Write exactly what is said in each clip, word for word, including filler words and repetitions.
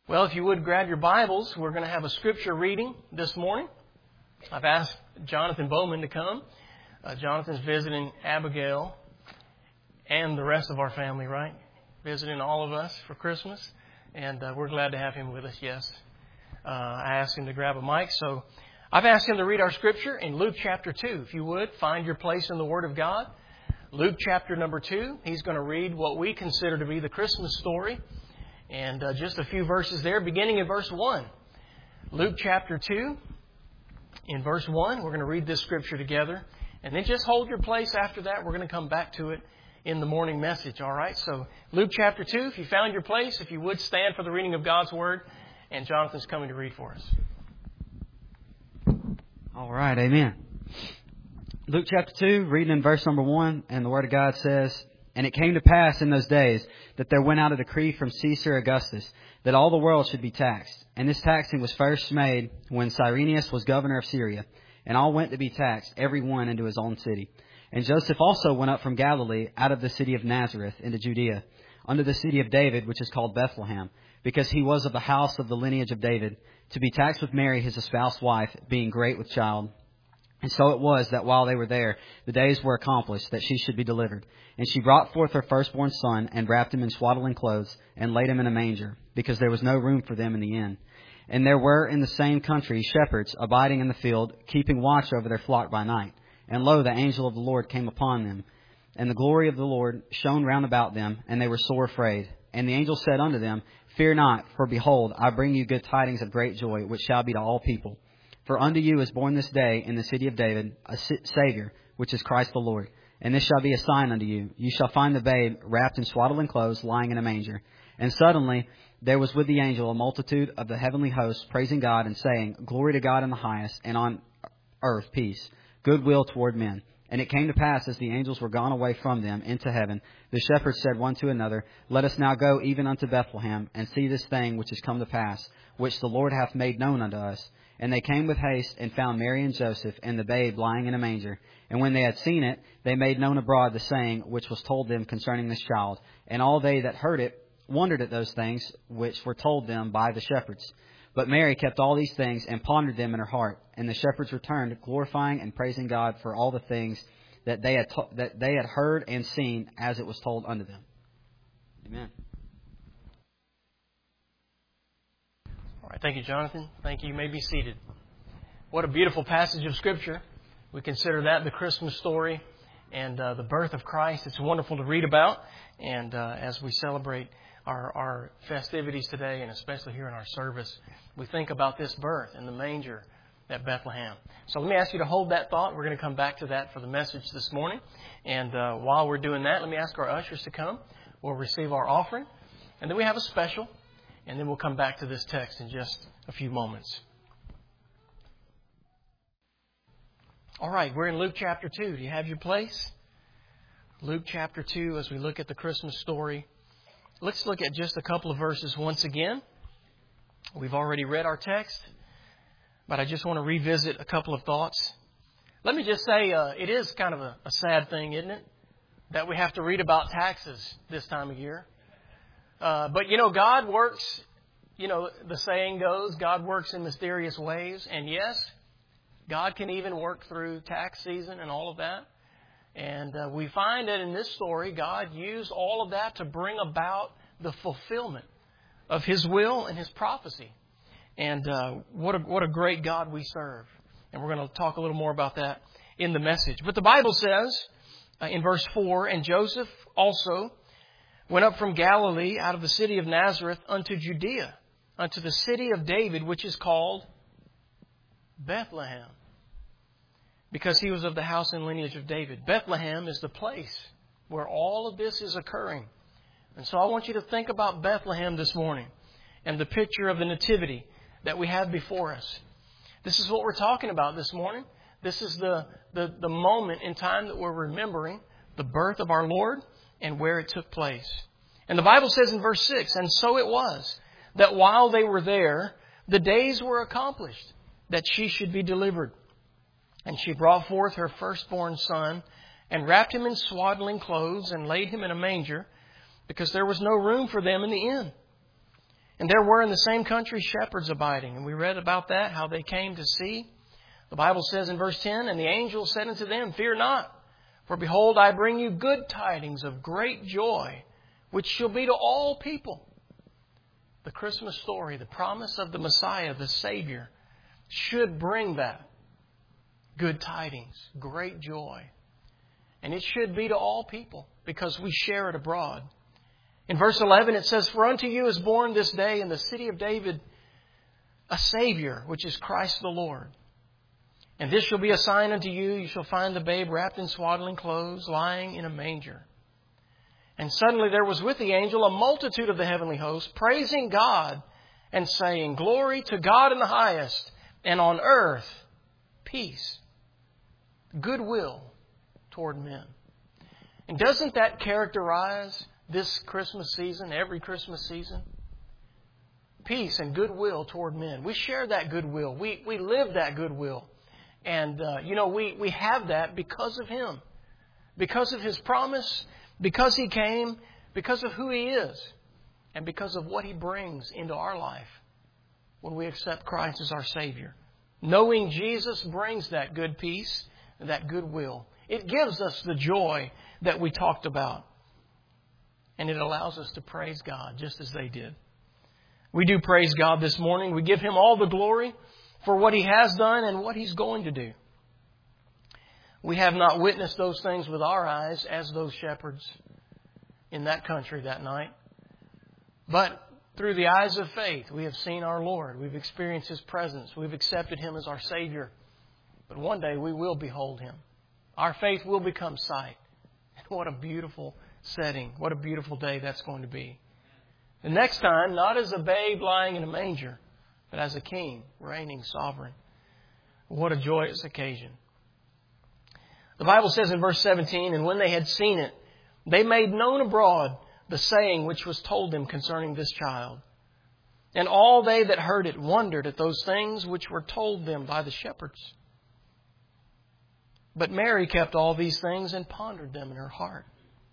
Well, if you would grab your Bibles, we're going to have a scripture reading this morning. I've asked Jonathan Bowman to come. Uh, Jonathan's visiting Abigail and the rest of our family, right? Visiting all of us for Christmas. And uh, we're glad to have him with us, yes. Uh, I asked him to grab a mic. So I've asked him to read our scripture in Luke chapter two. If you would, find your place in the Word of God. Luke chapter number two. He's going to read what we consider to be the Christmas story. And uh, just a few verses there, beginning in verse one. Luke chapter two, in verse one, we're going to read this scripture together. And then just hold your place after that. We're going to come back to it in the morning message, all right? So Luke chapter two, if you found your place, if you would stand for the reading of God's Word. And Jonathan's coming to read for us. All right, amen. Luke chapter two, reading in verse number one, and the Word of God says, "And it came to pass in those days that there went out a decree from Caesar Augustus that all the world should be taxed. And this taxing was first made when Cyrenius was governor of Syria. And all went to be taxed, every one into his own city. And Joseph also went up from Galilee out of the city of Nazareth into Judea, unto the city of David, which is called Bethlehem, because he was of the house of the lineage of David, to be taxed with Mary his espoused wife, being great with child. And so it was that while they were there, the days were accomplished that she should be delivered. And she brought forth her firstborn son, and wrapped him in swaddling clothes, and laid him in a manger, because there was no room for them in the inn. And there were in the same country shepherds abiding in the field, keeping watch over their flock by night. And lo, the angel of the Lord came upon them, and the glory of the Lord shone round about them, and they were sore afraid. And the angel said unto them, Fear not, for behold, I bring you good tidings of great joy, which shall be to all people. For unto you is born this day in the city of David a Savior, which is Christ the Lord. And this shall be a sign unto you. You shall find the babe wrapped in swaddling clothes, lying in a manger. And suddenly there was with the angel a multitude of the heavenly hosts, praising God and saying, Glory to God in the highest, and on earth peace, goodwill toward men. And it came to pass, as the angels were gone away from them into heaven, the shepherds said one to another, Let us now go even unto Bethlehem, and see this thing which is come to pass, which the Lord hath made known unto us. And they came with haste, and found Mary and Joseph, and the babe lying in a manger. And when they had seen it, they made known abroad the saying which was told them concerning this child. And all they that heard it wondered at those things which were told them by the shepherds. But Mary kept all these things, and pondered them in her heart. And the shepherds returned, glorifying and praising God for all the things that they had to- that they had heard and seen, as it was told unto them." Amen. All right, thank you, Jonathan. Thank you. You may be seated. What a beautiful passage of Scripture. We consider that the Christmas story and uh, the birth of Christ. It's wonderful to read about. And uh, as we celebrate our, our festivities today, and especially here in our service, we think about this birth in the manger at Bethlehem. So let me ask you to hold that thought. We're going to come back to that for the message this morning. And uh, while we're doing that, let me ask our ushers to come. We'll receive our offering. And then we have a special. And then we'll come back to this text in just a few moments. All right, we're in Luke chapter two. Do you have your place? Luke chapter two, as we look at the Christmas story. Let's look at just a couple of verses once again. We've already read our text, but I just want to revisit a couple of thoughts. Let me just say, uh, it is kind of a, a sad thing, isn't it? That we have to read about taxes this time of year. Uh, but, you know, God works, you know, the saying goes, God works in mysterious ways. And yes, God can even work through tax season and all of that. And uh, we find that in this story, God used all of that to bring about the fulfillment of His will and His prophecy. And uh, what a, what a great God we serve. And we're going to talk a little more about that in the message. But the Bible says uh, in verse four, And Joseph also went up from Galilee out of the city of Nazareth unto Judea, unto the city of David, which is called Bethlehem, because he was of the house and lineage of David. Bethlehem is the place where all of this is occurring. And so I want you to think about Bethlehem this morning and the picture of the nativity that we have before us. This is what we're talking about this morning. This is the, the, the moment in time that we're remembering the birth of our Lord and where it took place. And the Bible says in verse six, And so it was that while they were there, the days were accomplished that she should be delivered. And she brought forth her firstborn son, and wrapped him in swaddling clothes, and laid him in a manger, because there was no room for them in the inn. And there were in the same country shepherds abiding. And we read about that, how they came to see. The Bible says in verse ten, and the angel said unto them, fear not, for behold, I bring you good tidings of great joy, which shall be to all people. The Christmas story, the promise of the Messiah, the Savior, should bring that. Good tidings, great joy. And it should be to all people because we share it abroad. In verse eleven it says, for unto you is born this day in the city of David a Savior, which is Christ the Lord. And this shall be a sign unto you. You shall find the babe wrapped in swaddling clothes, lying in a manger. And suddenly there was with the angel a multitude of the heavenly host, praising God and saying, glory to God in the highest, and on earth peace, goodwill toward men. And doesn't that characterize this Christmas season, every Christmas season? Peace and goodwill toward men. We share that goodwill. We we live that goodwill. And, uh, you know, we, we have that because of Him. Because of His promise, because He came, because of who He is, and because of what He brings into our life when we accept Christ as our Savior. Knowing Jesus brings that good peace, that goodwill. It gives us the joy that we talked about. And it allows us to praise God just as they did. We do praise God this morning. We give Him all the glory for what He has done and what He's going to do. We have not witnessed those things with our eyes as those shepherds in that country that night. But through the eyes of faith, we have seen our Lord. We've experienced His presence. We've accepted Him as our Savior. But one day we will behold Him. Our faith will become sight. And what a beautiful setting. What a beautiful day that's going to be. The next time, not as a babe lying in a manger, but as a king, reigning sovereign. What a joyous occasion. The Bible says in verse seventeen, and when they had seen it, they made known abroad the saying which was told them concerning this child. And all they that heard it wondered at those things which were told them by the shepherds. But Mary kept all these things and pondered them in her heart.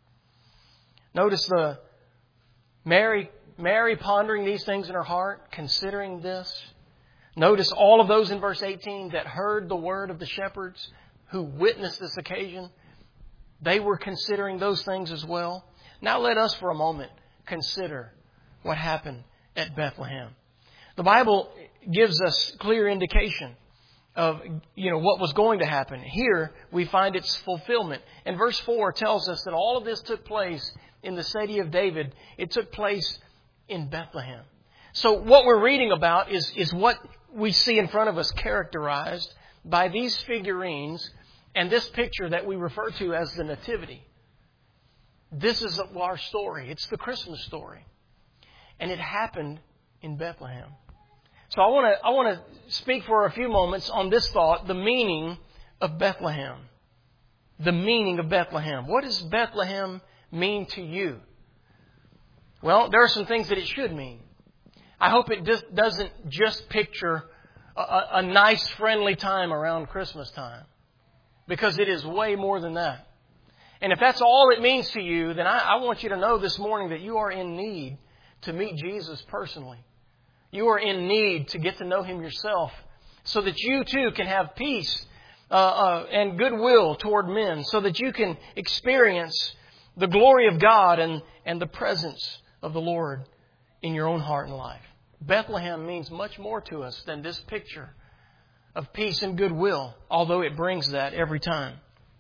Notice the Mary Mary pondering these things in her heart, considering this. Notice all of those in verse eighteen that heard the word of the shepherds who witnessed this occasion. They were considering those things as well. Now let us for a moment consider what happened at Bethlehem. The Bible gives us clear indication of, you know, what was going to happen. Here we find its fulfillment. And verse four tells us that all of this took place in the city of David. It took place in Bethlehem. So what we're reading about is, is what we see in front of us characterized by these figurines and this picture that we refer to as the Nativity. This is our story. It's the Christmas story. And it happened in Bethlehem. So I want to I want to speak for a few moments on this thought, the meaning of Bethlehem. The meaning of Bethlehem. What does Bethlehem mean to you? Well, there are some things that it should mean. I hope it just doesn't just picture a, a nice, friendly time around Christmas time. Because it is way more than that. And if that's all it means to you, then I, I want you to know this morning that you are in need to meet Jesus personally. You are in need to get to know Him yourself so that you too can have peace uh, uh, and goodwill toward men, so that you can experience the glory of God and, and the presence of the Lord in your own heart and life. Bethlehem means much more to us than this picture of peace and goodwill, although it brings that every time.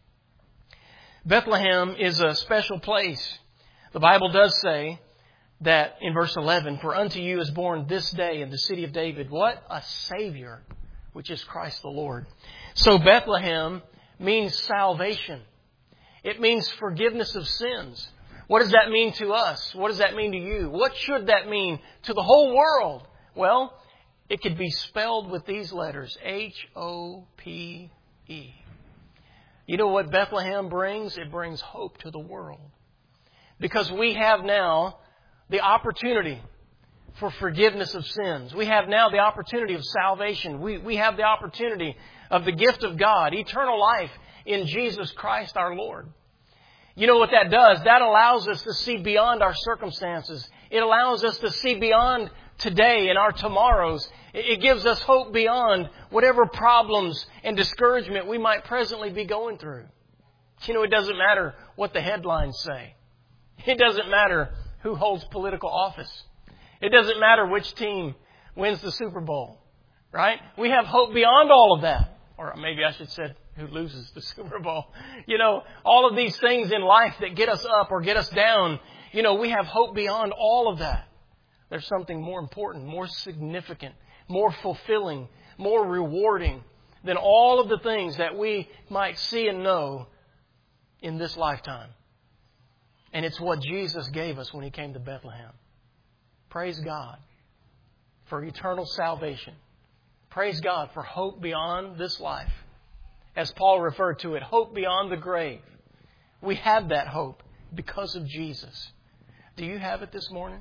Bethlehem is a special place. The Bible does say that in verse eleven, for unto you is born this day in the city of David, what? A Savior, which is Christ the Lord. So Bethlehem means salvation. It means forgiveness of sins. What does that mean to us? What does that mean to you? What should that mean to the whole world? Well, it could be spelled with these letters, H O P E. You know what Bethlehem brings? It brings hope to the world. Because we have now the opportunity for forgiveness of sins. We have now the opportunity of salvation. We, we have the opportunity of the gift of God, eternal life in Jesus Christ our Lord. You know what that does? That allows us to see beyond our circumstances. It allows us to see beyond today and our tomorrows. It gives us hope beyond whatever problems and discouragement we might presently be going through. You know, it doesn't matter what the headlines say. It doesn't matter who holds political office. It doesn't matter which team wins the Super Bowl. Right? We have hope beyond all of that. Or maybe I should say who loses the Super Bowl. You know, all of these things in life that get us up or get us down, you know, we have hope beyond all of that. There's something more important, more significant, more fulfilling, more rewarding than all of the things that we might see and know in this lifetime. And it's what Jesus gave us when He came to Bethlehem. Praise God for eternal salvation. Praise God for hope beyond this life. As Paul referred to it, hope beyond the grave. We have that hope because of Jesus. Do you have it this morning?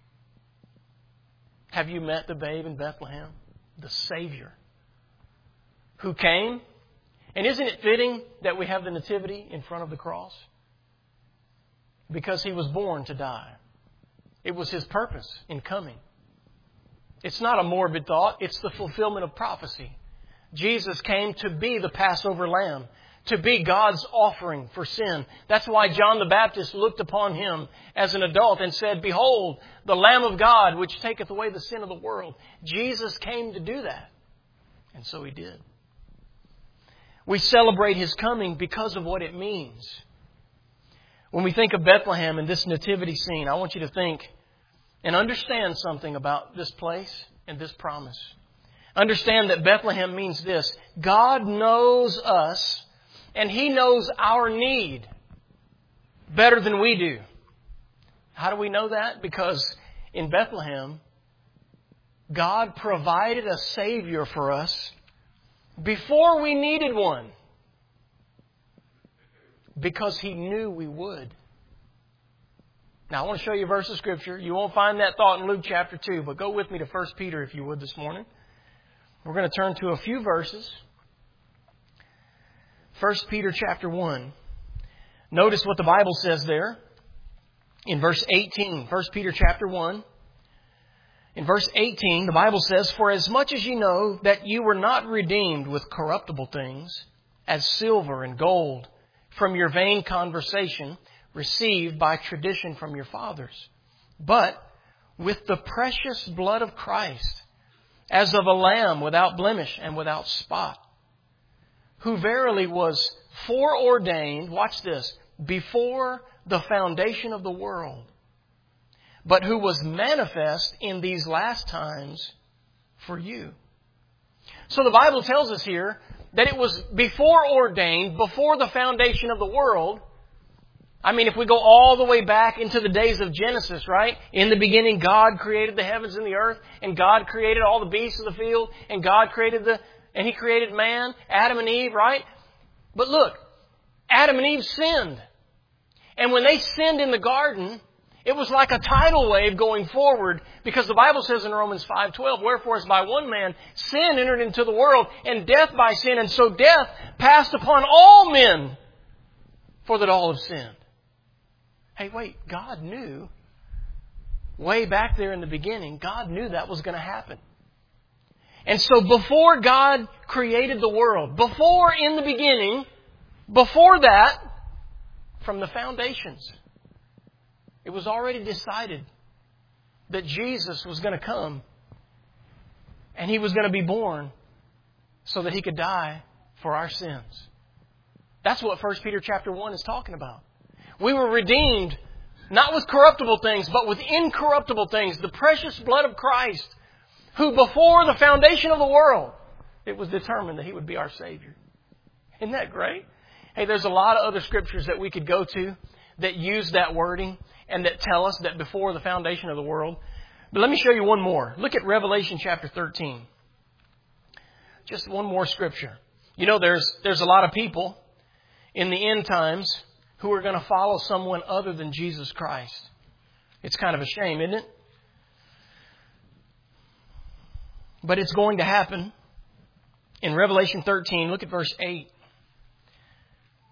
Have you met the babe in Bethlehem? The Savior who came? And isn't it fitting that we have the nativity in front of the cross? Because He was born to die. It was His purpose in coming. It's not a morbid thought. It's the fulfillment of prophecy. Jesus came to be the Passover lamb, to be God's offering for sin. That's why John the Baptist looked upon Him as an adult and said, "Behold, the Lamb of God, which taketh away the sin of the world." Jesus came to do that. And so He did. We celebrate His coming because of what it means. When we think of Bethlehem and this nativity scene, I want you to think and understand something about this place and this promise. Understand that Bethlehem means this: God knows us and He knows our need better than we do. How do we know that? Because in Bethlehem, God provided a Savior for us before we needed one. Because He knew we would. Now, I want to show you a verse of Scripture. You won't find that thought in Luke chapter two, but go with me to First Peter if you would this morning. We're going to turn to a few verses. First Peter chapter one. Notice what the Bible says there in verse eighteen. First Peter chapter one. In verse eighteen, the Bible says, "For as much as you know that you were not redeemed with corruptible things, as silver and gold, from your vain conversation, received by tradition from your fathers, but with the precious blood of Christ, as of a lamb without blemish and without spot, who verily was foreordained," watch this, "before the foundation of the world, but who was manifest in these last times for you." So the Bible tells us here that it was before ordained, before the foundation of the world. I mean, if we go all the way back into the days of Genesis, right? In the beginning, God created the heavens and the earth, and God created all the beasts of the field, and God created the, and He created man, Adam and Eve, right? But look, Adam and Eve sinned. And when they sinned in the garden, it was like a tidal wave going forward, because the Bible says in Romans five twelve, "Wherefore as by one man sin entered into the world, and death by sin, and so death passed upon all men, for that all have sinned." Hey, wait, God knew way back there in the beginning, God knew that was going to happen. And so before God created the world, before in the beginning, before that, from the foundations, it was already decided that Jesus was going to come and He was going to be born so that He could die for our sins. That's what First Peter chapter one is talking about. We were redeemed not with corruptible things, but with incorruptible things, the precious blood of Christ, who before the foundation of the world, it was determined that He would be our Savior. Isn't that great? Hey, there's a lot of other scriptures that we could go to that use that wording and that tell us that before the foundation of the world. But let me show you one more. Look at Revelation chapter thirteen. Just one more scripture. You know, there's there's a lot of people in the end times who are going to follow someone other than Jesus Christ. It's kind of a shame, isn't it? But it's going to happen. In Revelation thirteen, look at verse eight.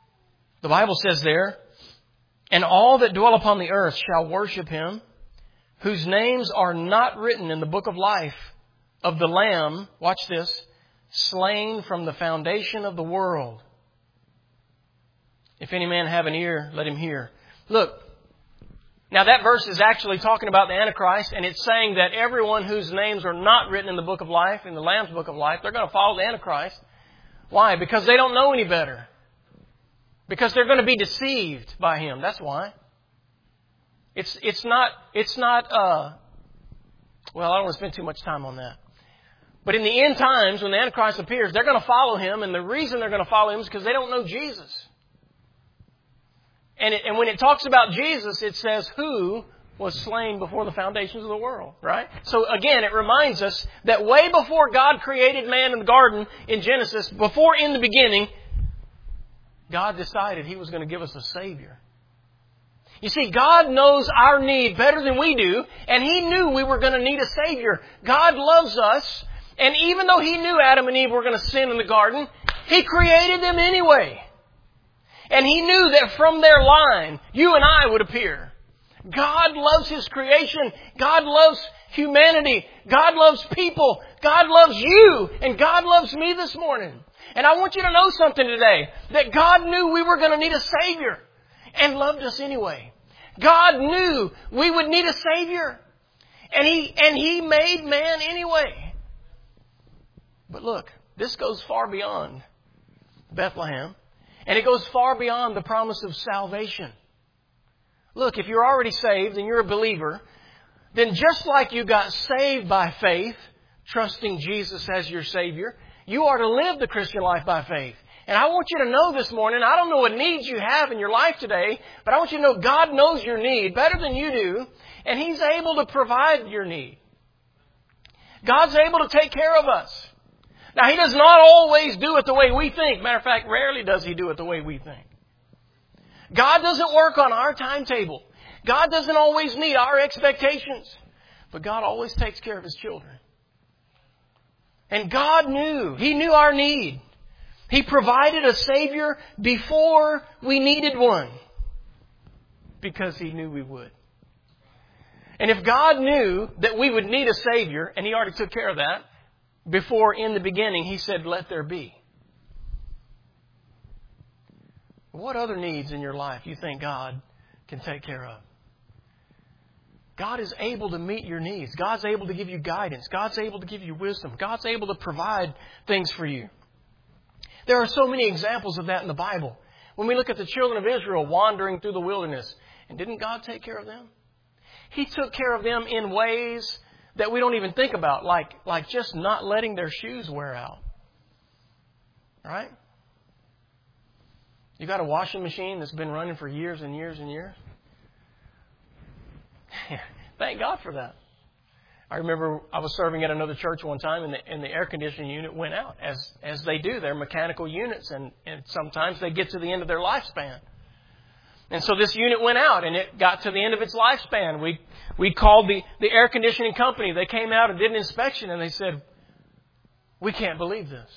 The Bible says there, "And all that dwell upon the earth shall worship Him, whose names are not written in the book of life of the Lamb, watch this, slain from the foundation of the world. If any man have an ear, let him hear. Look, now that verse is actually talking about the Antichrist, and it's saying that everyone whose names are not written in the book of life, in the Lamb's book of life, they're going to follow the Antichrist. Why? Because they don't know any better. Because they're going to be deceived by him. That's why. It's it's not, it's not, uh, well, I don't want to spend too much time on that. But in the end times, when the Antichrist appears, they're going to follow him, and the reason they're going to follow him is because they don't know Jesus. And, it, and when it talks about Jesus, it says who was slain before the foundations of the world, right? So again, it reminds us that way before God created man in the garden in Genesis, before in the beginning, God decided He was going to give us a Savior. You see, God knows our need better than we do, and He knew we were going to need a Savior. God loves us, and even though He knew Adam and Eve were going to sin in the garden, He created them anyway. And He knew that from their line, you and I would appear. God loves His creation. God loves humanity. God loves people. God loves you, and God loves me this morning. And I want you to know something today, that God knew we were going to need a Savior and loved us anyway. God knew we would need a Savior, and He, and He made man anyway. But look, this goes far beyond Bethlehem, and it goes far beyond the promise of salvation. Look, if you're already saved and you're a believer, then just like you got saved by faith, trusting Jesus as your Savior, you are to live the Christian life by faith. And I want you to know this morning, I don't know what needs you have in your life today, but I want you to know God knows your need better than you do, and He's able to provide your need. God's able to take care of us. Now, He does not always do it the way we think. Matter of fact, rarely does He do it the way we think. God doesn't work on our timetable. God doesn't always meet our expectations. But God always takes care of His children. And God knew. He knew our need. He provided a Savior before we needed one. Because He knew we would. And if God knew that we would need a Savior, and He already took care of that, before in the beginning He said, let there be. What other needs in your life you think God can take care of? God is able to meet your needs. God's able to give you guidance. God's able to give you wisdom. God's able to provide things for you. There are so many examples of that in the Bible. When we look at the children of Israel wandering through the wilderness, and didn't God take care of them? He took care of them in ways that we don't even think about, like, like just not letting their shoes wear out. Right? You got a washing machine that's been running for years and years and years? Thank God for that. I remember I was serving at another church one time, and the, and the air conditioning unit went out, as as they do. They're mechanical units, and, and sometimes they get to the end of their lifespan. And so this unit went out, and it got to the end of its lifespan. We we called the, the air conditioning company. They came out and did an inspection, and they said, we can't believe this.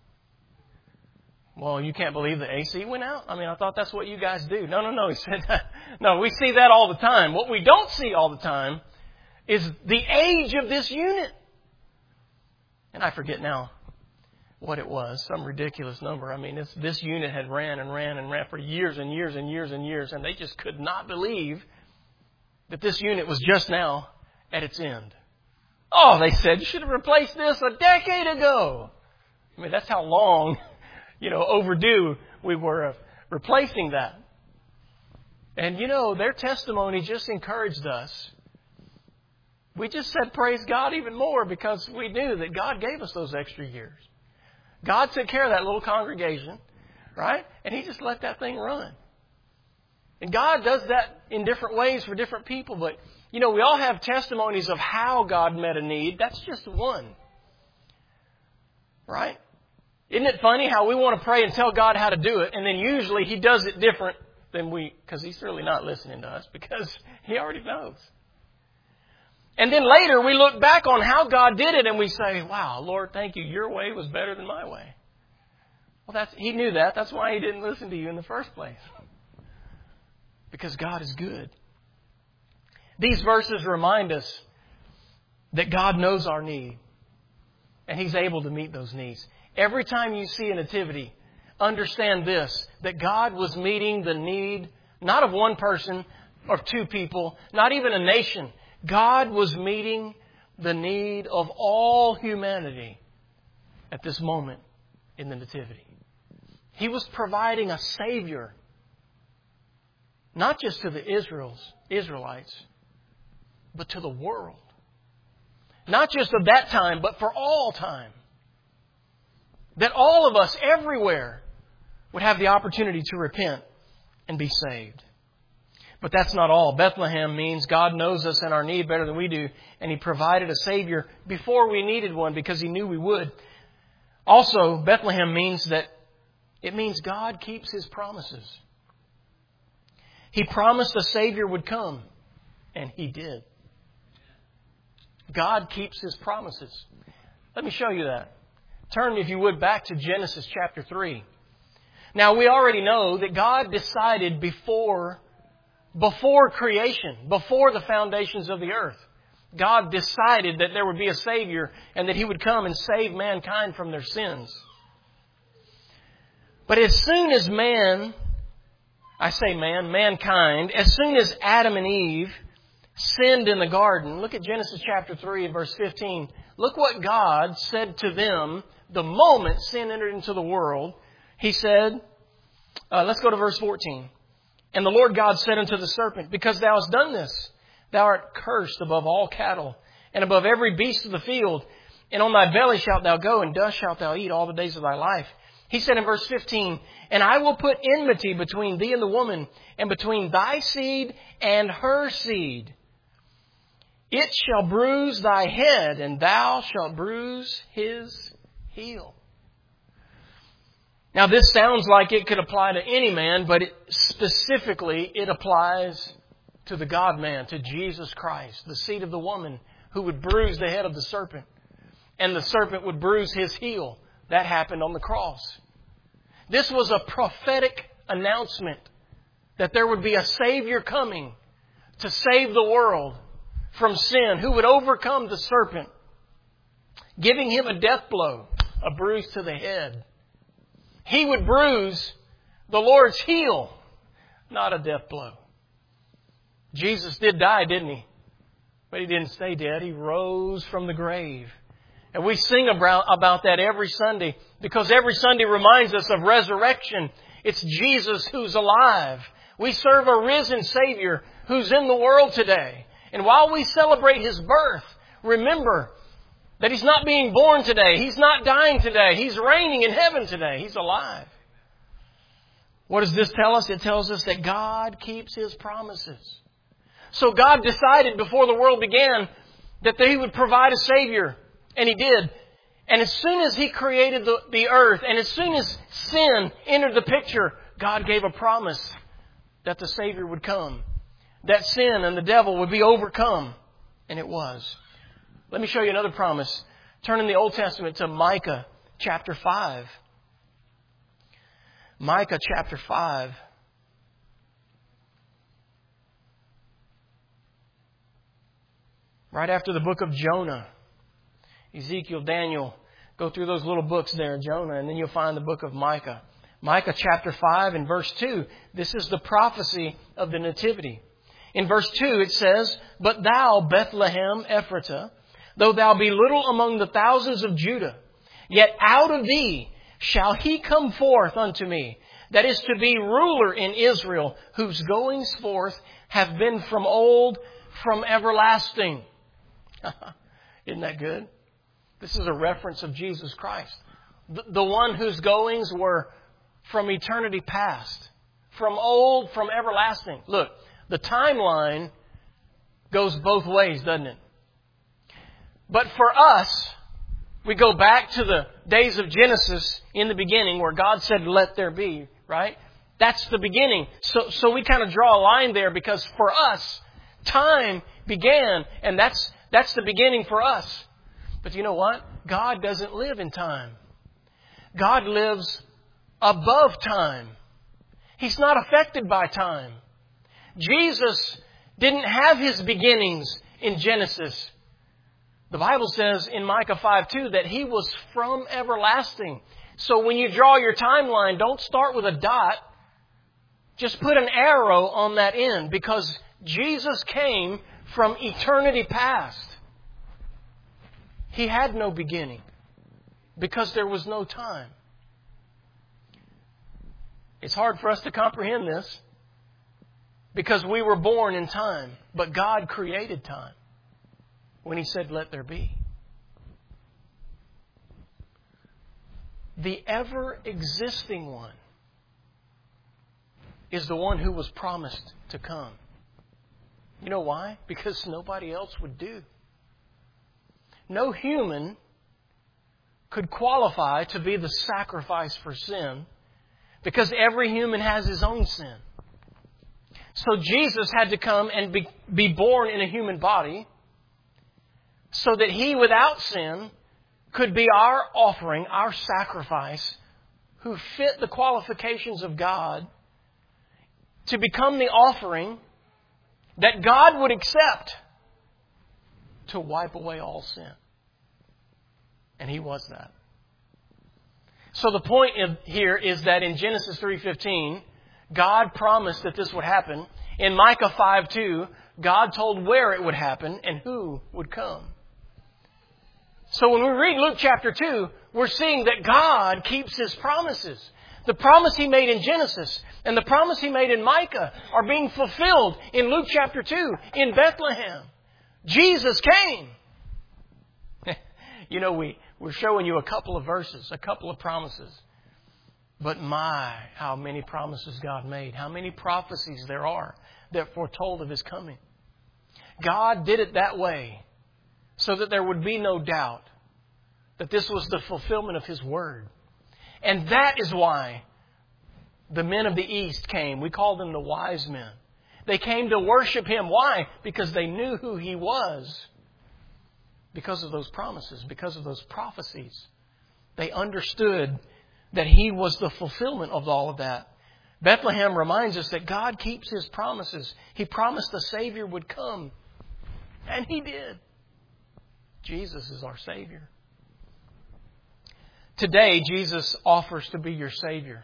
Well, you can't believe the A C went out? I mean, I thought that's what you guys do. No, no, no. He said, no, we see that all the time. What we don't see all the time is the age of this unit. And I forget now what it was, some ridiculous number. I mean, this, this unit had ran and ran and ran for years and years and years and years, and they just could not believe that this unit was just now at its end. Oh, they said, you should have replaced this a decade ago. I mean, that's how long, you know, overdue we were of replacing that. And, you know, their testimony just encouraged us. We just said, praise God even more, because we knew that God gave us those extra years. God took care of that little congregation, right? And He just let that thing run. And God does that in different ways for different people. But, you know, we all have testimonies of how God met a need. That's just one. Right? Isn't it funny how we want to pray and tell God how to do it, and then usually He does it different than we, because He's really not listening to us, because He already knows. And then later we look back on how God did it and we say, wow, Lord, thank you. Your way was better than my way. Well, that's, He knew that. That's why He didn't listen to you in the first place. Because God is good. These verses remind us that God knows our need, and He's able to meet those needs. Every time you see a nativity, understand this, that God was meeting the need, not of one person or two people, not even a nation. God was meeting the need of all humanity at this moment in the nativity. He was providing a Savior, not just to the Israels, Israelites, but to the world. Not just of that time, but for all time. That all of us everywhere would have the opportunity to repent and be saved. But that's not all. Bethlehem means God knows us and our need better than we do, and He provided a Savior before we needed one because He knew we would. Also, Bethlehem means that it means God keeps His promises. He promised a Savior would come, and He did. God keeps His promises. Let me show you that. Turn, if you would, back to Genesis chapter three. Now, we already know that God decided before, before creation, before the foundations of the earth, God decided that there would be a Savior and that He would come and save mankind from their sins. But as soon as man, I say man, mankind, as soon as Adam and Eve sinned in the garden, look at Genesis chapter three and verse fifteen. Look what God said to them the moment sin entered into the world. He said, uh, let's go to verse fourteen. And the Lord God said unto the serpent, because thou hast done this, thou art cursed above all cattle and above every beast of the field. And on thy belly shalt thou go, and dust shalt thou eat all the days of thy life. He said in verse fifteen, and I will put enmity between thee and the woman, and between thy seed and her seed. It shall bruise thy head, and thou shalt bruise his heel. Now, this sounds like it could apply to any man, but it, specifically it applies to the God-man, to Jesus Christ, the seed of the woman, who would bruise the head of the serpent, and the serpent would bruise his heel. That happened on the cross. This was a prophetic announcement that there would be a Savior coming to save the world from sin, who would overcome the serpent, giving him a death blow, a bruise to the head. He would bruise the Lord's heel, not a death blow. Jesus did die, didn't He? But He didn't stay dead. He rose from the grave. And we sing about, about that every Sunday because every Sunday reminds us of resurrection. It's Jesus who's alive. We serve a risen Savior who's in the world today. And while we celebrate His birth, remember that He's not being born today. He's not dying today. He's reigning in heaven today. He's alive. What does this tell us? It tells us that God keeps His promises. So God decided before the world began that He would provide a Savior. And He did. And as soon as He created the, the earth, and as soon as sin entered the picture, God gave a promise that the Savior would come. That sin and the devil would be overcome. And it was. Let me show you another promise. Turn in the Old Testament to Micah chapter five. Micah chapter five. Right after the book of Jonah. Ezekiel, Daniel, go through those little books there, Jonah, and then you'll find the book of Micah. Micah chapter five and verse two. This is the prophecy of the Nativity. In verse two it says, but thou, Bethlehem Ephratah, though thou be little among the thousands of Judah, yet out of thee shall He come forth unto me, that is to be ruler in Israel, whose goings forth have been from old, from everlasting. Isn't that good? This is a reference of Jesus Christ. The, the one whose goings were from eternity past. From old, from everlasting. Look, the timeline goes both ways, doesn't it? But for us, we go back to the days of Genesis in the beginning where God said, let there be, right? That's the beginning. So, so we kind of draw a line there because for us, time began and that's, that's the beginning for us. But you know what? God doesn't live in time. God lives above time. He's not affected by time. Jesus didn't have his beginnings in Genesis. The Bible says in Micah five two that He was from everlasting. So when you draw your timeline, don't start with a dot. Just put an arrow on that end, because Jesus came from eternity past. He had no beginning because there was no time. It's hard for us to comprehend this because we were born in time, but God created time when He said, "Let there be." The ever-existing one is the one who was promised to come. You know why? Because nobody else would do. No human could qualify to be the sacrifice for sin because every human has his own sin. So Jesus had to come and be, be born in a human body so that He, without sin, could be our offering, our sacrifice, who fit the qualifications of God to become the offering that God would accept to wipe away all sin. And He was that. So the point here is that in Genesis three fifteen, God promised that this would happen. In Micah five two, God told where it would happen and who would come. So when we read Luke chapter two, we're seeing that God keeps His promises. The promise He made in Genesis and the promise He made in Micah are being fulfilled in Luke chapter two in Bethlehem. Jesus came. You know, we, we're showing you a couple of verses, a couple of promises. But my, how many promises God made. How many prophecies there are that foretold of His coming. God did it that way so that there would be no doubt that this was the fulfillment of His Word. And that is why the men of the East came. We call them the wise men. They came to worship Him. Why? Because they knew who He was. Because of those promises, because of those prophecies. They understood that He was the fulfillment of all of that. Bethlehem reminds us that God keeps His promises. He promised the Savior would come. And He did. Jesus is our Savior. Today, Jesus offers to be your Savior.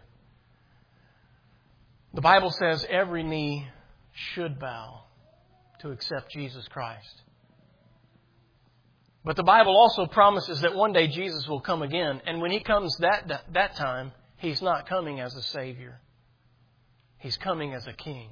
The Bible says every knee should bow to accept Jesus Christ. But the Bible also promises that one day Jesus will come again. And when He comes that, that, that time, He's not coming as a Savior. He's coming as a King.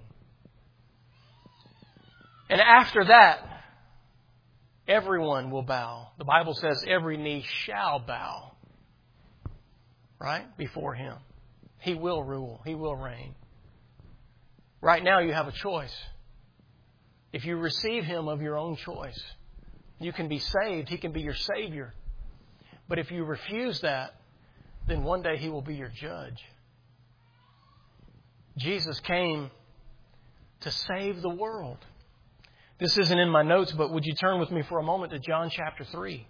And after that, everyone will bow. The Bible says every knee shall bow. Right? Before Him. He will rule. He will reign. Right now you have a choice. If you receive Him of your own choice, you can be saved. He can be your Savior. But if you refuse that, then one day He will be your judge. Jesus came to save the world. This isn't in my notes, but would you turn with me for a moment to John chapter three?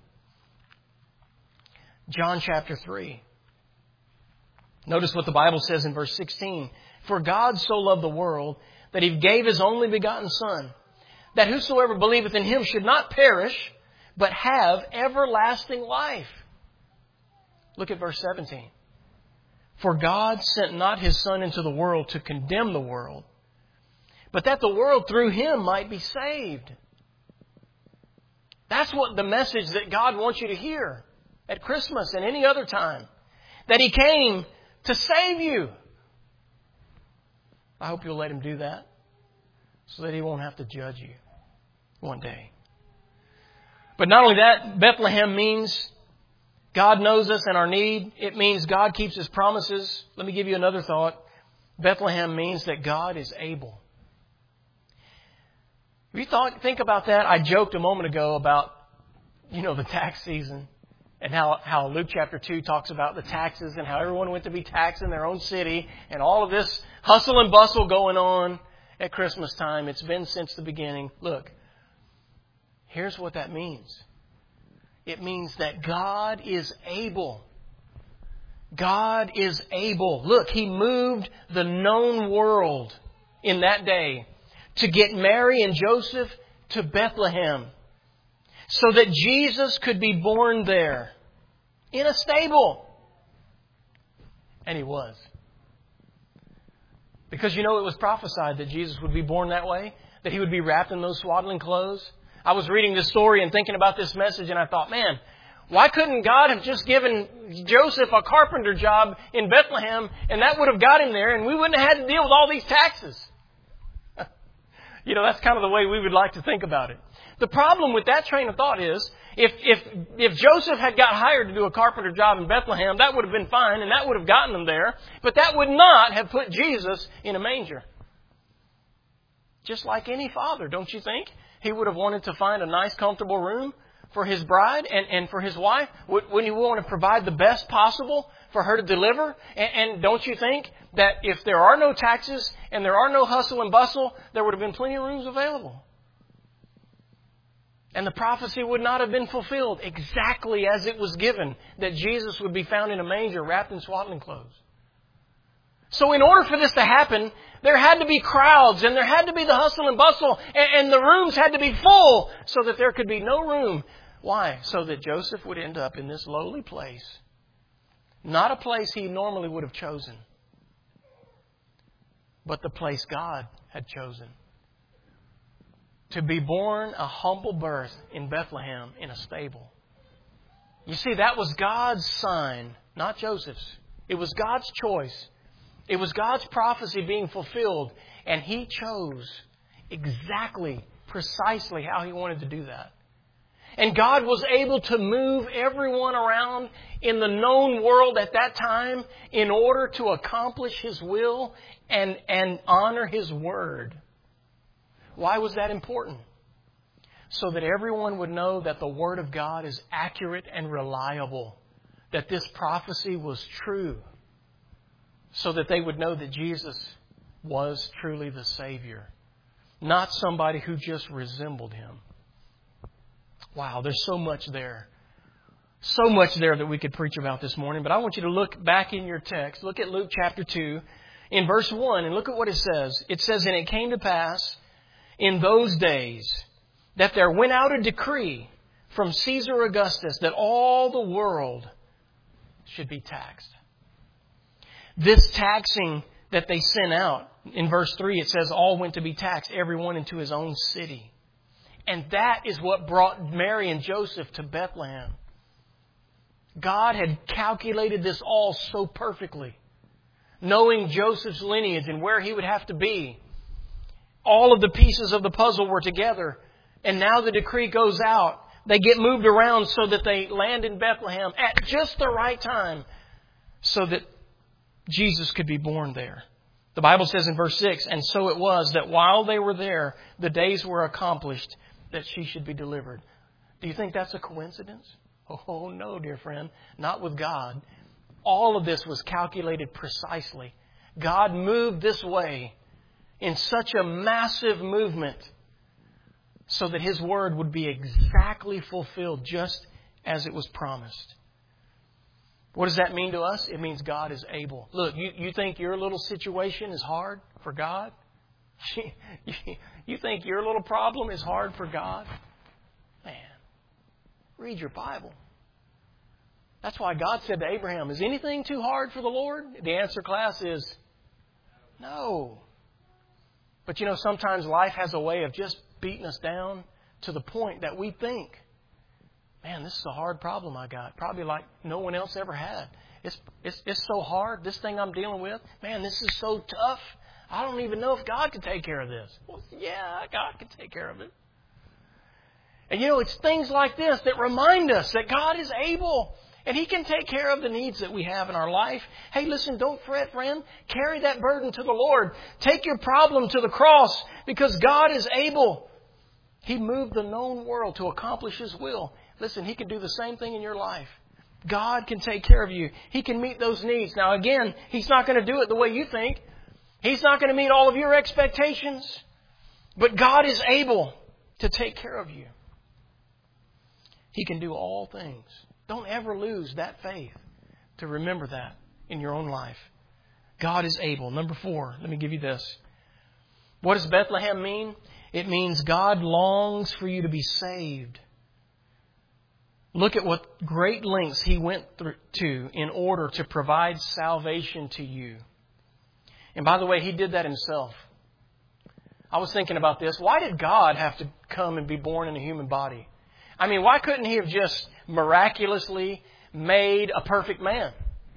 John chapter three. Notice what the Bible says in verse sixteen. For God so loved the world that He gave His only begotten Son, that whosoever believeth in Him should not perish, but have everlasting life. Look at verse seventeen. For God sent not His Son into the world to condemn the world, but that the world through Him might be saved. That's what the message that God wants you to hear at Christmas and any other time. That He came to save you. I hope you'll let Him do that so that He won't have to judge you one day. But not only that, Bethlehem means God knows us and our need. It means God keeps His promises. Let me give you another thought. Bethlehem means that God is able. Have you thought, think about that? I joked a moment ago about, you know, the tax season and how, how Luke chapter two talks about the taxes and how everyone went to be taxed in their own city and all of this hustle and bustle going on at Christmas time. It's been since the beginning. Look, here's what that means. It means that God is able. God is able. Look, He moved the known world in that day to get Mary and Joseph to Bethlehem so that Jesus could be born there in a stable. And He was. Because you know it was prophesied that Jesus would be born that way, that He would be wrapped in those swaddling clothes. I was reading this story and thinking about this message, and I thought, man, why couldn't God have just given Joseph a carpenter job in Bethlehem, and that would have got him there, and we wouldn't have had to deal with all these taxes? You know, that's kind of the way we would like to think about it. The problem with that train of thought is, if if if Joseph had got hired to do a carpenter job in Bethlehem, that would have been fine, and that would have gotten him there, but that would not have put Jesus in a manger. Just like any father, don't you think? He would have wanted to find a nice, comfortable room for his bride and, and for his wife. Wouldn't he want to provide the best possible for her to deliver? And, and don't you think that if there are no taxes and there are no hustle and bustle, there would have been plenty of rooms available? And the prophecy would not have been fulfilled exactly as it was given, that Jesus would be found in a manger wrapped in swaddling clothes. So in order for this to happen, there had to be crowds and there had to be the hustle and bustle, and, and the rooms had to be full so that there could be no room. Why? So that Joseph would end up in this lowly place. Not a place he normally would have chosen, but the place God had chosen. To be born a humble birth in Bethlehem in a stable. You see, that was God's sign, not Joseph's. It was God's choice. It was God's prophecy being fulfilled, and He chose exactly, precisely how He wanted to do that. And God was able to move everyone around in the known world at that time in order to accomplish His will and, and honor His word. Why was that important? So that everyone would know that the Word of God is accurate and reliable. That this prophecy was true. So that they would know that Jesus was truly the Savior. Not somebody who just resembled Him. Wow, there's so much there. So much there that we could preach about this morning. But I want you to look back in your text. Look at Luke chapter two. In verse one, and look at what it says. It says, "And it came to pass in those days that there went out a decree from Caesar Augustus that all the world should be taxed." This taxing that they sent out, in verse three, it says all went to be taxed, everyone into his own city. And that is what brought Mary and Joseph to Bethlehem. God had calculated this all so perfectly. Knowing Joseph's lineage and where he would have to be. All of the pieces of the puzzle were together. And now the decree goes out. They get moved around so that they land in Bethlehem at just the right time. So that Jesus could be born there. The Bible says in verse six, "And so it was that while they were there, the days were accomplished that she should be delivered." Do you think that's a coincidence? Oh, no, dear friend. Not with God. All of this was calculated precisely. God moved this way in such a massive movement so that His word would be exactly fulfilled just as it was promised. What does that mean to us? It means God is able. Look, you, you think your little situation is hard for God? You think your little problem is hard for God? Man, read your Bible. That's why God said to Abraham, "Is anything too hard for the Lord?" The answer, class, is no. But you know, sometimes life has a way of just beating us down to the point that we think, man, this is a hard problem I got. Probably like no one else ever had. It's, it's, it's so hard. This thing I'm dealing with, man, this is so tough. I don't even know if God can take care of this. Well, yeah, God can take care of it. And you know, it's things like this that remind us that God is able. And He can take care of the needs that we have in our life. Hey, listen, don't fret, friend. Carry that burden to the Lord. Take your problem to the cross because God is able. He moved the known world to accomplish His will. Listen, He can do the same thing in your life. God can take care of you. He can meet those needs. Now, again, He's not going to do it the way you think. He's not going to meet all of your expectations. But God is able to take care of you. He can do all things. Don't ever lose that faith to remember that in your own life. God is able. Number four, let me give you this. What does Bethlehem mean? It means God longs for you to be saved. Look at what great lengths He went through to in order to provide salvation to you. And by the way, He did that Himself. I was thinking about this. Why did God have to come and be born in a human body? I mean, why couldn't He have just miraculously made a perfect man?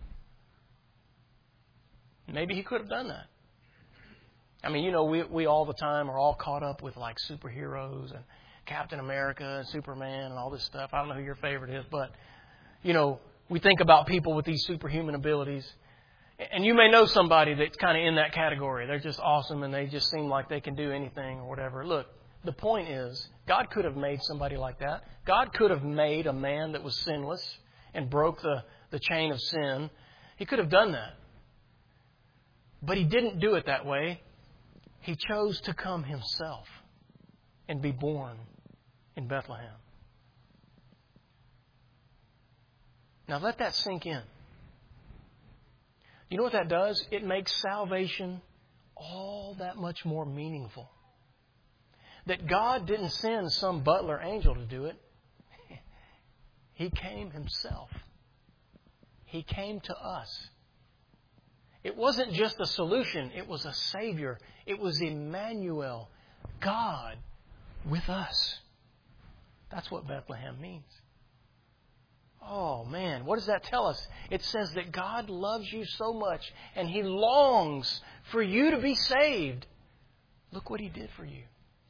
Maybe He could have done that. I mean, you know, we we all the time are all caught up with like superheroes and Captain America and Superman and all this stuff. I don't know who your favorite is, but, you know, we think about people with these superhuman abilities. And you may know somebody that's kind of in that category. They're just awesome and they just seem like they can do anything or whatever. Look, the point is, God could have made somebody like that. God could have made a man that was sinless and broke the, the chain of sin. He could have done that. But He didn't do it that way. He chose to come Himself and be born in Bethlehem. Now let that sink in. You know what that does? It makes salvation all that much more meaningful. That God didn't send some butler angel to do it. He came Himself. He came to us. It wasn't just a solution. It was a Savior. It was Emmanuel, God with us. That's what Bethlehem means. Oh, man, what does that tell us? It says that God loves you so much and He longs for you to be saved. Look what He did for you.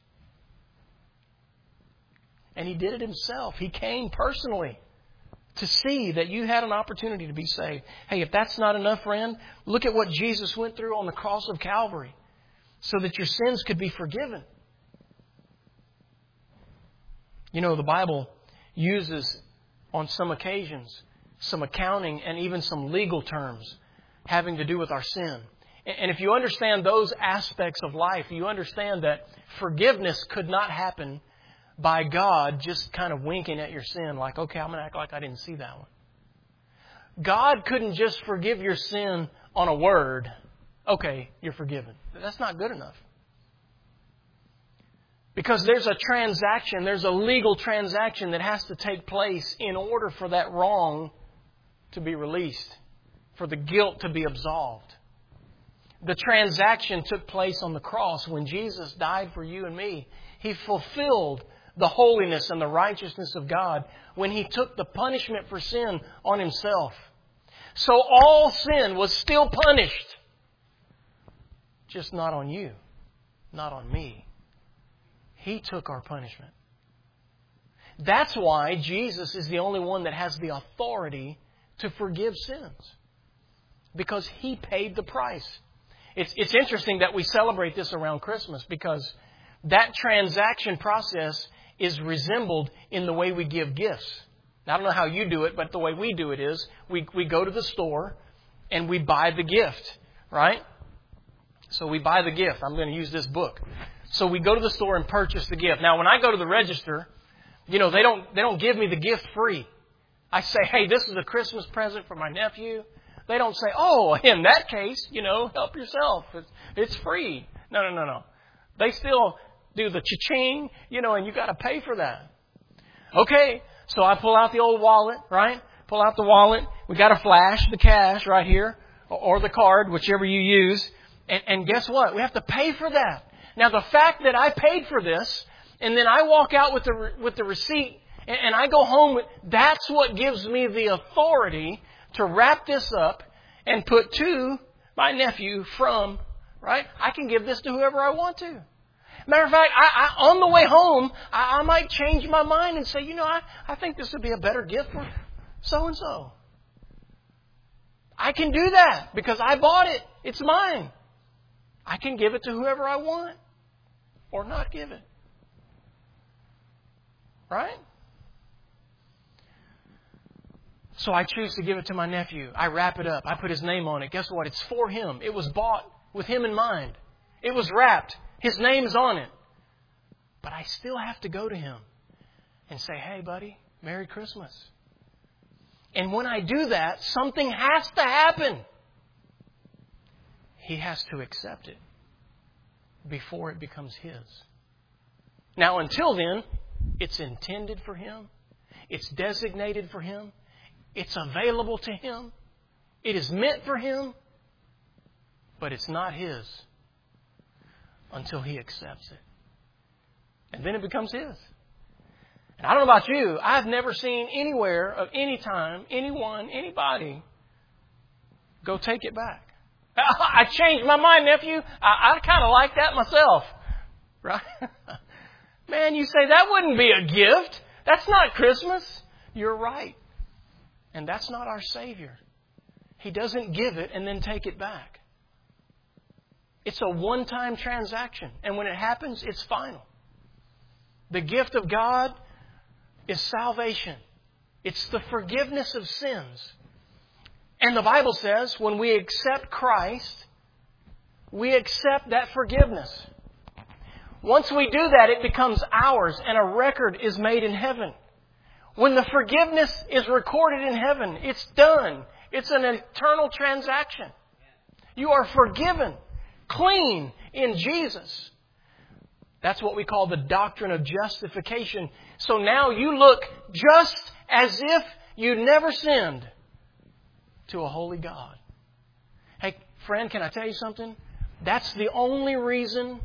And He did it Himself. He came personally to see that you had an opportunity to be saved. Hey, if that's not enough, friend, look at what Jesus went through on the cross of Calvary so that your sins could be forgiven. You know, the Bible uses on some occasions some accounting and even some legal terms having to do with our sin. And if you understand those aspects of life, you understand that forgiveness could not happen by God just kind of winking at your sin like, okay, I'm going to act like I didn't see that one. God couldn't just forgive your sin on a word. Okay, you're forgiven. That's not good enough. Because there's a transaction, there's a legal transaction that has to take place in order for that wrong to be released, for the guilt to be absolved. The transaction took place on the cross when Jesus died for you and me. He fulfilled the holiness and the righteousness of God when He took the punishment for sin on Himself. So all sin was still punished. Just not on you, not on me. He took our punishment. That's why Jesus is the only one that has the authority to forgive sins. Because He paid the price. It's, it's interesting that we celebrate this around Christmas because that transaction process is resembled in the way we give gifts. Now, I don't know how you do it, but the way we do it is we, we go to the store and we buy the gift, right? So we buy the gift. I'm going to use this book. So we go to the store and purchase the gift. Now, when I go to the register, you know, they don't they don't give me the gift free. I say, hey, this is a Christmas present for my nephew. They don't say, oh, in that case, you know, help yourself. It's, it's free. No, no, no, no. They still do the cha-ching, you know, and you got to pay for that. Okay, so I pull out the old wallet, right? Pull out the wallet. We got to flash the cash right here or the card, whichever you use. And, and guess what? We have to pay for that. Now, the fact that I paid for this and then I walk out with the with the receipt and, and I go home, with, that's what gives me the authority to wrap this up and put to my nephew from, right? I can give this to whoever I want to. Matter of fact, I, I, on the way home, I, I might change my mind and say, you know, I, I think this would be a better gift for so-and-so. I can do that because I bought it. It's mine. I can give it to whoever I want or not give it. Right? So I choose to give it to my nephew. I wrap it up. I put his name on it. Guess what? It's for him. It was bought with him in mind. It was wrapped. His name's on it. But I still have to go to him and say, hey, buddy, Merry Christmas. And when I do that, something has to happen. He has to accept it. before it becomes His. Now, until then, it's intended for Him. It's designated for Him. It's available to Him. It is meant for Him. But it's not His until He accepts it. And then it becomes His. And I don't know about you, I've never seen anywhere of any time, anyone, anybody go take it back. I changed my mind, nephew. I, I kind of like that myself. Right? Man, you say that wouldn't be a gift. That's not Christmas. You're right. And that's not our Savior. He doesn't give it and then take it back. It's a one-time transaction. And when it happens, it's final. The gift of God is salvation. It's the forgiveness of sins. And the Bible says when we accept Christ, we accept that forgiveness. Once we do that, it becomes ours and a record is made in heaven. When the forgiveness is recorded in heaven, it's done. It's an eternal transaction. You are forgiven, clean in Jesus. That's what we call the doctrine of justification. So now you look just as if you never sinned to a holy God. Hey, friend, can I tell you something? That's the only reason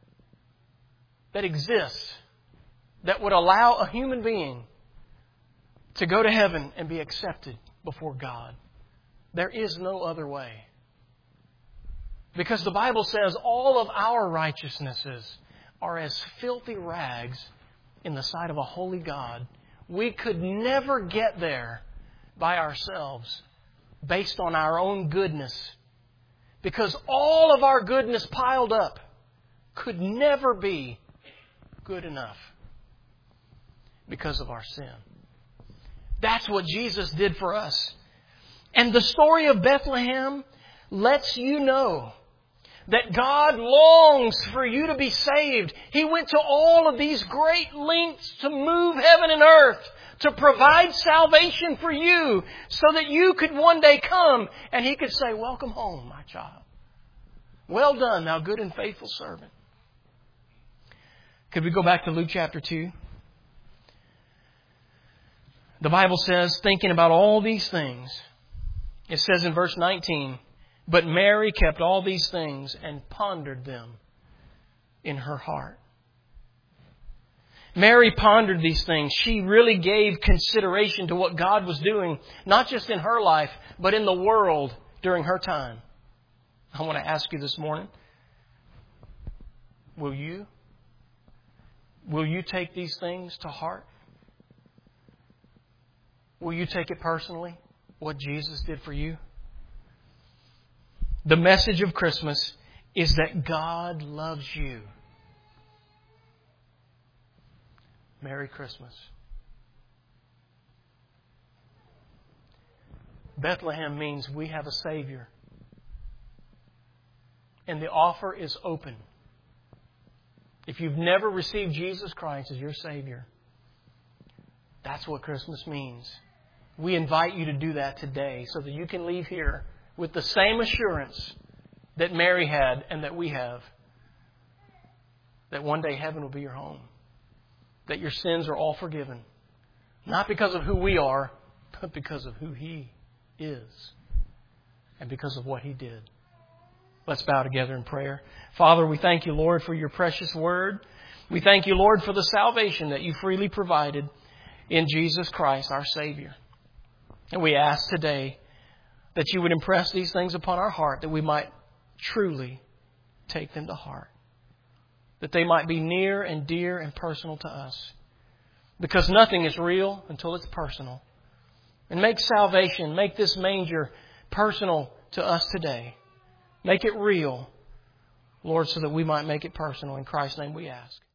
that exists that would allow a human being to go to heaven and be accepted before God. There is no other way. Because the Bible says all of our righteousnesses are as filthy rags in the sight of a holy God. We could never get there by ourselves based on our own goodness. Because all of our goodness piled up could never be good enough because of our sin. That's what Jesus did for us. And the story of Bethlehem lets you know that God longs for you to be saved. He went to all of these great lengths to move heaven and earth, to provide salvation for you, so that you could one day come and He could say, "Welcome home, my child. Well done, thou good and faithful servant." Could we go back to Luke chapter two? The Bible says, thinking about all these things, it says in verse nineteen, "But Mary kept all these things and pondered them in her heart." Mary pondered these things. She really gave consideration to what God was doing, not just in her life, but in the world during her time. I want to ask you this morning, will you? Will you take these things to heart? Will you take it personally, what Jesus did for you? The message of Christmas is that God loves you. Merry Christmas. Bethlehem means we have a Savior. And the offer is open. If you've never received Jesus Christ as your Savior, that's what Christmas means. We invite you to do that today so that you can leave here with the same assurance that Mary had and that we have. That one day heaven will be your home. That your sins are all forgiven. Not because of who we are, but because of who He is. And because of what He did. Let's bow together in prayer. Father, we thank You, Lord, for Your precious word. We thank You, Lord, for the salvation that You freely provided in Jesus Christ, our Savior. And we ask today that You would impress these things upon our heart, that we might truly take them to heart. That they might be near and dear and personal to us. Because nothing is real until it's personal. And make salvation, make this manger personal to us today. Make it real, Lord, so that we might make it personal. In Christ's name we ask.